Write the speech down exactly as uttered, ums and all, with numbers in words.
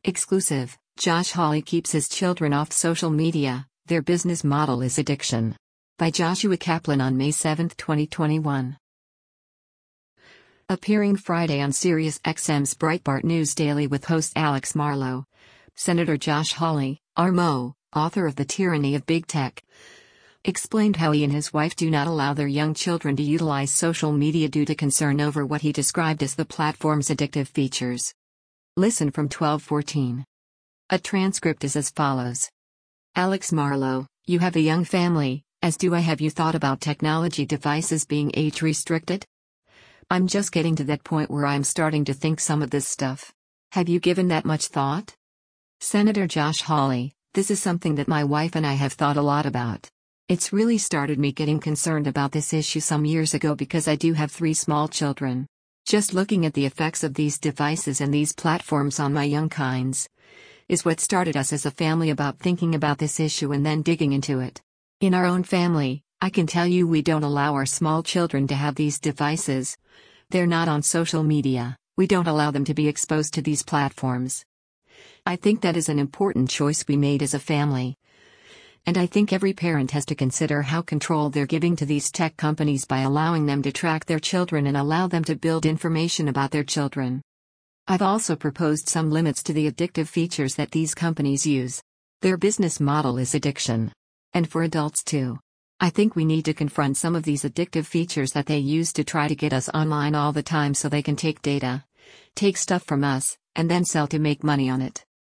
Exclusive, Josh Hawley keeps his children off social media, their business model is addiction. By Joshua Kaplan on May seventh, twenty twenty-one. Appearing Friday on SiriusXM's Breitbart News Daily with host Alex Marlow, Senator Josh Hawley, R M O, author of The Tyranny of Big Tech, explained how he and his wife do not allow their young children to utilize social media due to concern over what he described as the platform's addictive features. Listen from twelve fourteen. A transcript is as follows. Alex Marlow, you have a young family, as do I. Have you thought about technology devices being age-restricted? I'm just getting to that point where I'm starting to think some of this stuff. Have you given that much thought? Senator Josh Hawley, this is something that my wife and I have thought a lot about. It's really started me getting concerned about this issue some years ago because I do have three small children. Just looking at the effects of these devices and these platforms on my young kinds is what started us as a family about thinking about this issue and then digging into it. In our own family, I can tell you we don't allow our small children to have these devices. They're not on social media, we don't allow them to be exposed to these platforms. I think that is an important choice we made as a family. And I think every parent has to consider how control they're giving to these tech companies by allowing them to track their children and allow them to build information about their children. I've also proposed some limits to the addictive features that these companies use. Their business model is addiction. And for adults too. I think we need to confront some of these addictive features that they use to try to get us online all the time so they can take data, take stuff from us, and then sell to make money on it.